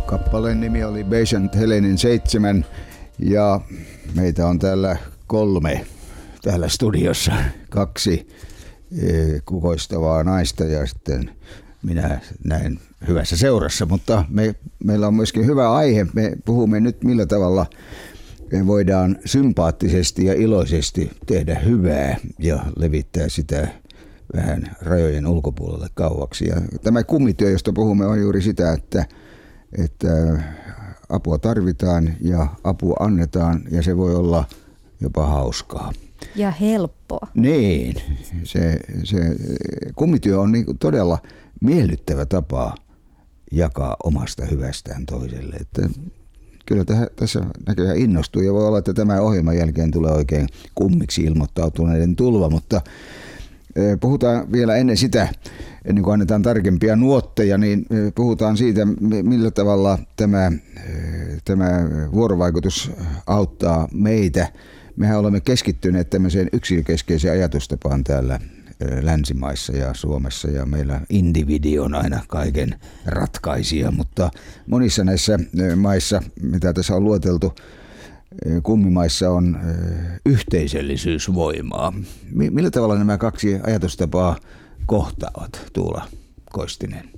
Kappaleen nimi oli Patient Helenin 7 ja meitä on täällä 3 täällä studiossa. 2 kukoistavaa naista ja sitten minä näin hyvässä seurassa, mutta meillä on myöskin hyvä aihe. Me puhumme nyt millä tavalla me voidaan sympaattisesti ja iloisesti tehdä hyvää ja levittää sitä vähän rajojen ulkopuolelle kauaksi. Ja tämä kummityö, josta puhumme, on juuri sitä, että apua tarvitaan ja apua annetaan ja se voi olla jopa hauskaa. Ja helppoa. Niin, se kummityö on niin todella miellyttävä tapa jakaa omasta hyvästään toiselle. Että kyllä tässä näköjään innostuu ja voi olla, että tämän ohjelman jälkeen tulee oikein kummiksi ilmoittautuneiden tulva, mutta puhutaan vielä ennen sitä, ennen kuin annetaan tarkempia nuotteja, niin puhutaan siitä, millä tavalla tämä vuorovaikutus auttaa meitä. Mehän olemme keskittyneet tämmöiseen yksilökeskeiseen ajatustapaan täällä länsimaissa ja Suomessa ja meillä individi on aina kaiken ratkaisija, mutta monissa näissä maissa, mitä tässä on lueteltu, kummimaissa on yhteisöllisyysvoimaa. Millä tavalla nämä 2 ajatustapaa kohtaavat, Tuula Koistinen?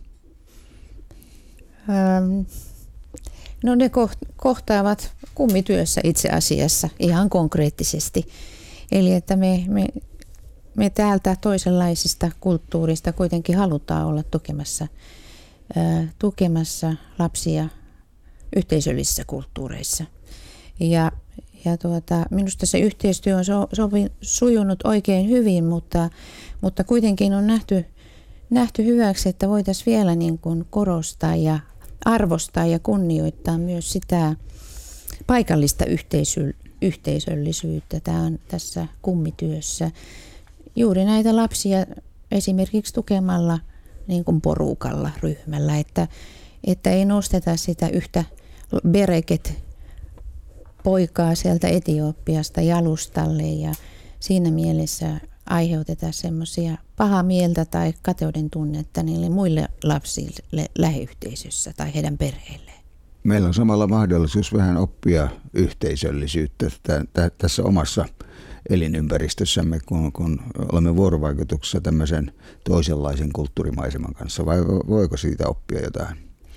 No ne kohtaavat kummityössä itse asiassa ihan konkreettisesti. Eli että me täältä toisenlaisista kulttuurista kuitenkin halutaan olla tukemassa lapsia yhteisöllisissä kulttuureissa. Ja minusta se yhteistyö on sujunut oikein hyvin, mutta kuitenkin on nähty hyväksi, että voitaisiin vielä niin kuin korostaa ja arvostaa ja kunnioittaa myös sitä paikallista yhteisöllisyyttä. Tämä on tässä kummityössä. Juuri näitä lapsia esimerkiksi tukemalla niin kuin porukalla, ryhmällä, että ei nosteta sitä yhtä bereket-poikaa sieltä Etiopiasta jalustalle ja siinä mielessä aiheuteta semmoisia pahaa mieltä tai kateuden tunnetta niille muille lapsille lähiyhteisössä tai heidän perheilleen. Meillä on samalla mahdollisuus vähän oppia yhteisöllisyyttä tässä omassa elinympäristössämme, kun olemme vuorovaikutuksessa tämmöisen toisenlaisen kulttuurimaiseman kanssa, vai voiko siitä oppia jotain?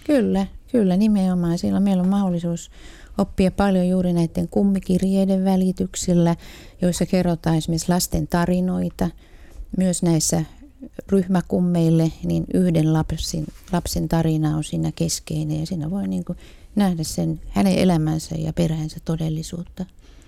Kyllä nimenomaan. Siellä meillä on mahdollisuus oppia paljon juuri näiden kummikirjeiden välityksellä, joissa kerrotaan esimerkiksi lasten tarinoita. Myös näissä ryhmäkummeille niin yhden lapsen tarina on siinä keskeinen ja siinä voi niin kuin nähdä sen hänen elämänsä ja perheensä todellisuutta.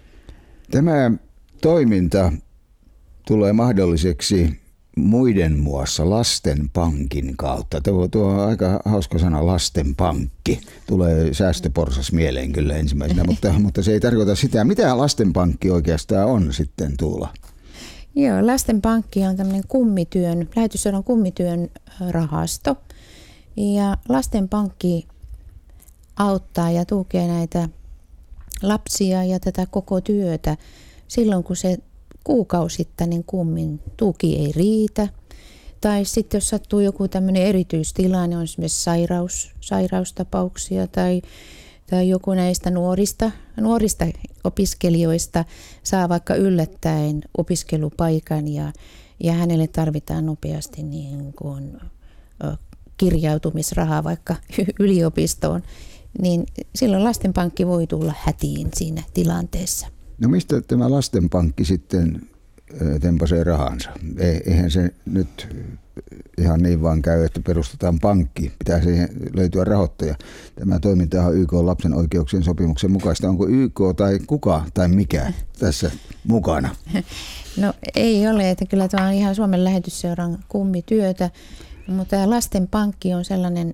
Tämä toiminta tulee mahdolliseksi muiden muassa Lastenpankin kautta. Tuo on aika hauska sana, Lastenpankki. Tulee säästöporsas mieleen kyllä ensimmäisenä, mutta se ei tarkoita sitä. Mitä Lastenpankki oikeastaan on sitten, Tuula? Joo, Lastenpankki on tämmöinen lähetysseudun kummityön rahasto. Ja Lastenpankki auttaa ja tukee näitä lapsia ja tätä koko työtä silloin, kun se kuukausittainen kummin tuki ei riitä. Tai sitten jos sattuu joku tämmöinen erityistilanne, on esimerkiksi sairaustapauksia tai joku näistä nuorista opiskelijoista saa vaikka yllättäen opiskelupaikan ja hänelle tarvitaan nopeasti niin kuin kirjautumisrahaa vaikka yliopistoon, niin silloin Lastenpankki voi tulla hätiin siinä tilanteessa. No mistä tämä Lastenpankki sitten tempasee rahansa? Eihän se nyt ihan niin vaan käy, että perustetaan pankki. Pitää siihen löytyä rahoittaja. Tämä toiminta on YK lapsen oikeuksien sopimuksen mukaista. Onko YK tai kuka tai mikä tässä mukana? No ei ole, että kyllä tämä on ihan Suomen lähetysseuran kummityötä, mutta tämä Lastenpankki on sellainen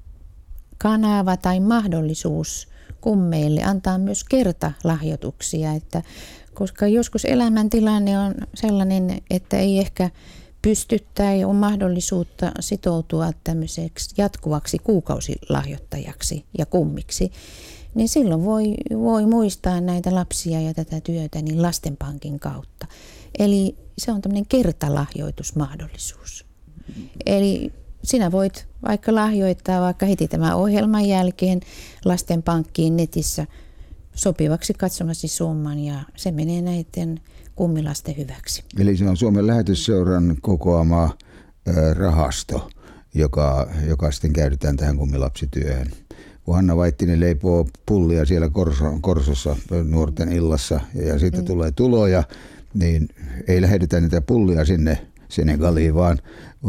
kanava tai mahdollisuus kummeille antaa myös kertalahjoituksia, että koska joskus elämäntilanne on sellainen, että ei ehkä pysty tai on mahdollisuutta sitoutua tämmöiseksi jatkuvaksi kuukausilahjoittajaksi ja kummiksi, niin silloin voi muistaa näitä lapsia ja tätä työtä niin Lastenpankin kautta. Eli se on tämmöinen kertalahjoitusmahdollisuus. Eli sinä voit vaikka lahjoittaa vaikka heti tämän ohjelman jälkeen lasten pankkiin netissä sopivaksi katsomasi summan ja se menee näiden kummilasten hyväksi. Eli se on Suomen Lähetysseuran kokoama rahasto, joka sitten käytetään tähän kummilapsityöhön. Kun Hanna Vaittinen leipoo pullia siellä Korsossa nuorten illassa ja siitä tulee tuloja, niin ei lähetetä niitä pullia sinne Senegaliin, vaan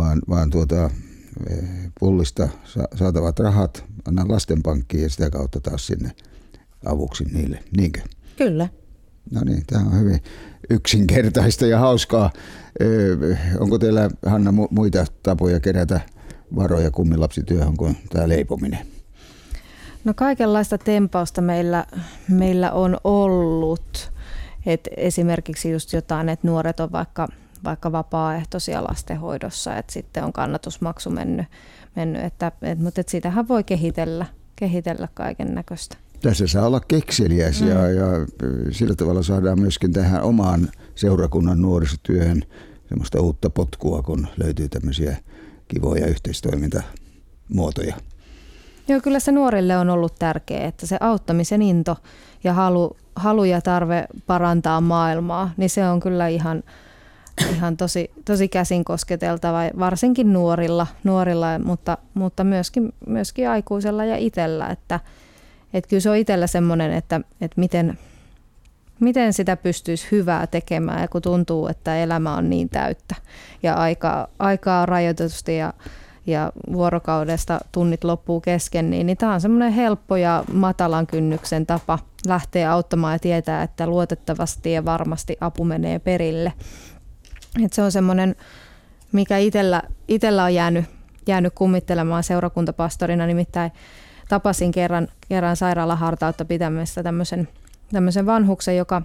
pullista saatavat rahat annan lastenpankkiin ja sitä kautta taas sinne avuksi niille. Niinkö? Kyllä. No niin, tämä on hyvin yksinkertaista ja hauskaa. Onko teillä, Hanna, muita tapoja kerätä varoja kummilapsityöhön kuin tämä leipominen? No kaikenlaista tempausta meillä on ollut. Et esimerkiksi just jotain, että nuoret on vaikka vapaaehtoisia lastenhoidossa, että sitten on kannatusmaksu mennyt mutta siitähän voi kehitellä kaiken näköistä. Tässä saa olla kekseliäs ja sillä tavalla saadaan myöskin tähän omaan seurakunnan nuorisotyöhön semmoista uutta potkua, kun löytyy tämmöisiä kivoja yhteistoimintamuotoja. Joo, kyllä se nuorille on ollut tärkeää, että se auttamisen into ja halu ja tarve parantaa maailmaa, niin se on kyllä ihan tosi käsin kosketeltava, varsinkin nuorilla mutta myöskin aikuisella ja itsellä, että kyllä se on itsellä semmoinen, että miten sitä pystyisi hyvää tekemään, ja kun tuntuu, että elämä on niin täyttä ja aikaa on rajoitetusti ja vuorokaudesta tunnit loppuu kesken, niin tämä on semmoinen helppo ja matalan kynnyksen tapa lähteä auttamaan ja tietää, että luotettavasti ja varmasti apu menee perille. Et se on semmoinen, mikä itsellä on jäänyt kummittelemaan seurakuntapastorina, nimittäin tapasin kerran sairaalahartautta pitämässä tämmöisen vanhuksen, joka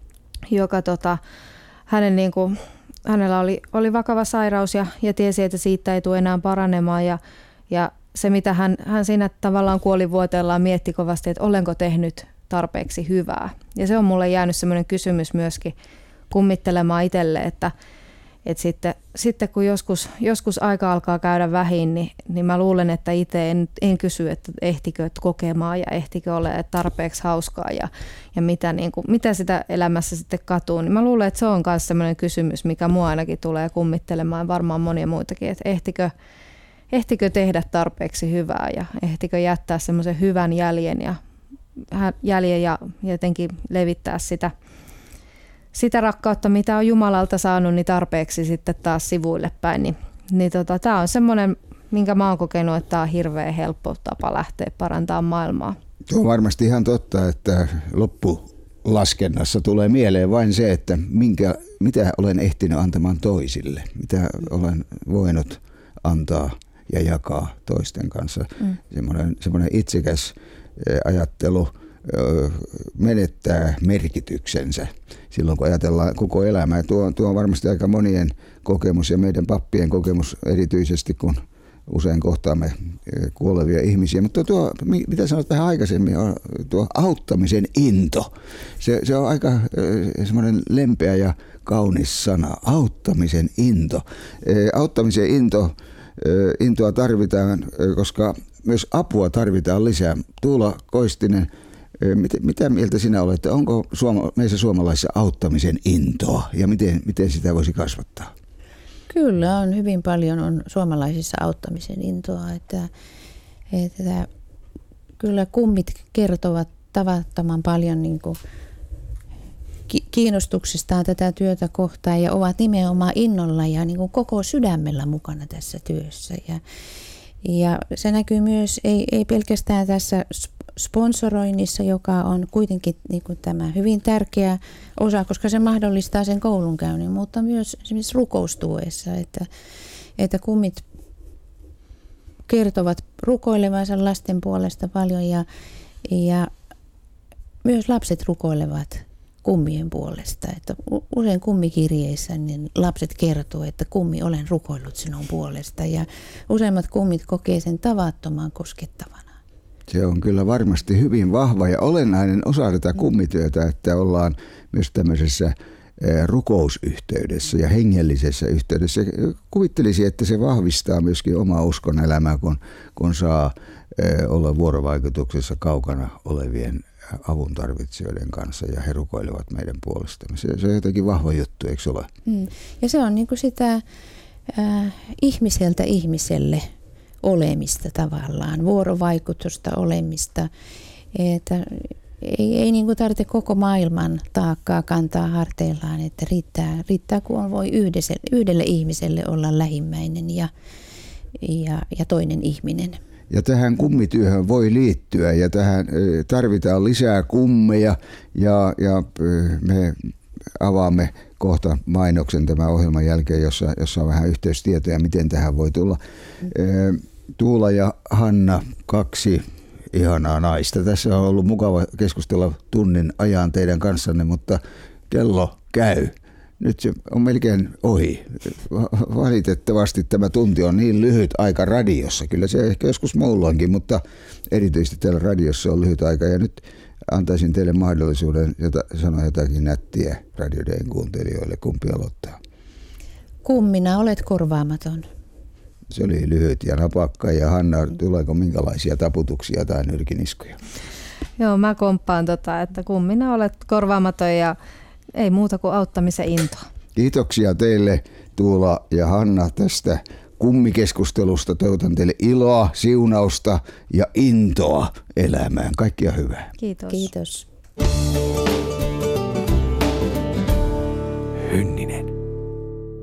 hänellä oli vakava sairaus ja tiesi, että siitä ei tule enää paranemaan ja se, mitä hän siinä tavallaan kuolivuoteellaan mietti kovasti, että olenko tehnyt tarpeeksi hyvää. Ja se on mulle jäänyt semmoinen kysymys myöskin kummittelemaan itselle, että sitten kun joskus aika alkaa käydä vähin, niin mä luulen, että itse en kysy, että ehtikö kokemaan ja ehtikö ole tarpeeksi hauskaa ja mitä sitä elämässä sitten katuu. Niin mä luulen, että se on myös sellainen kysymys, mikä mua ainakin tulee kummittelemaan, varmaan monia muitakin, että ehtikö tehdä tarpeeksi hyvää ja ehtikö jättää semmoisen hyvän jäljen ja jotenkin levittää sitä rakkautta, mitä on Jumalalta saanut, niin tarpeeksi sitten taas sivuille päin. Tämä on semmoinen, minkä mä oon kokenut, että tämä on hirveän helppo tapa lähteä parantamaan maailmaa. Tuo on varmasti ihan totta, että loppulaskennassa tulee mieleen vain se, että mitä olen ehtinyt antamaan toisille, mitä olen voinut antaa ja jakaa toisten kanssa. Semmoinen itsekäs ajattelu menettää merkityksensä silloin, kun ajatellaan koko elämää. Tuo on varmasti aika monien kokemus ja meidän pappien kokemus erityisesti, kun usein kohtaamme kuolevia ihmisiä. Mutta mitä sanoit vähän aikaisemmin, on tuo auttamisen into. Se on aika semmoinen lempeä ja kaunis sana. Auttamisen into. Auttamisen intoa tarvitaan, koska myös apua tarvitaan lisää. Tuula Koistinen, mitä mieltä sinä olet, onko meissä suomalaisissa auttamisen intoa ja miten sitä voisi kasvattaa? Kyllä on hyvin paljon on suomalaisissa auttamisen intoa, että kyllä kummit kertovat tavattoman paljon niin kuin kiinnostuksestaan tätä työtä kohtaan ja ovat nimenomaan innolla ja niin kuin koko sydämellä mukana tässä työssä. Ja se näkyy myös, ei pelkästään tässä sponsoroinnissa, joka on kuitenkin niin kuin tämä hyvin tärkeä osa, koska se mahdollistaa sen koulunkäynnin, mutta myös esimerkiksi rukoustuessa, että kummit kertovat rukoilevansa lasten puolesta paljon ja myös lapset rukoilevat kummien puolesta. Että usein kummikirjeissä niin lapset kertoo, että kummi, olen rukoillut sinun puolesta ja useimmat kummit kokee sen tavattoman koskettavana. Se on kyllä varmasti hyvin vahva ja olennainen osa tätä kummityötä, että ollaan myös tämmöisessä rukousyhteydessä ja hengellisessä yhteydessä. Kuvittelisin, että se vahvistaa myöskin omaa uskon elämää, kun saa olla vuorovaikutuksessa kaukana olevien avuntarvitsijoiden kanssa ja he rukoilevat meidän puolestamme. Se on jotenkin vahva juttu, eikö se ole? Ja se on niin kuin sitä ihmiseltä ihmiselle olemista tavallaan, vuorovaikutusta olemista, että ei niin kuin tarvitse koko maailman taakkaa kantaa harteillaan, että riittää kun voi yhdelle ihmiselle olla lähimmäinen ja toinen ihminen. Ja tähän kummityöhön voi liittyä ja tähän tarvitaan lisää kummeja ja me avaamme kohta mainoksen tämän ohjelman jälkeen, jossa on vähän yhteystietoja, miten tähän voi tulla. Tuula ja Hanna, 2 ihanaa naista. Tässä on ollut mukava keskustella tunnin ajan teidän kanssanne, mutta kello käy. Nyt se on melkein ohi. Valitettavasti tämä tunti on niin lyhyt aika radiossa. Kyllä se ehkä joskus muulloinkin, mutta erityisesti täällä radiossa on lyhyt aika. Ja nyt antaisin teille mahdollisuuden sanoa jotakin nättiä Radio Dayn kuuntelijoille. Kumpi aloittaa? Kummina olet korvaamaton. Se oli lyhyt ja napakka. Ja Hanna, tuleeko minkälaisia taputuksia tai nyrkiniskuja? Joo, mä komppaan että kummina olet korvaamaton ja ei muuta kuin auttamisen intoa. Kiitoksia teille Tuula ja Hanna tästä kummikeskustelusta. Toivotan teille iloa, siunausta ja intoa elämään. Kaikkia hyvää. Kiitos. Kiitos. Hynninen.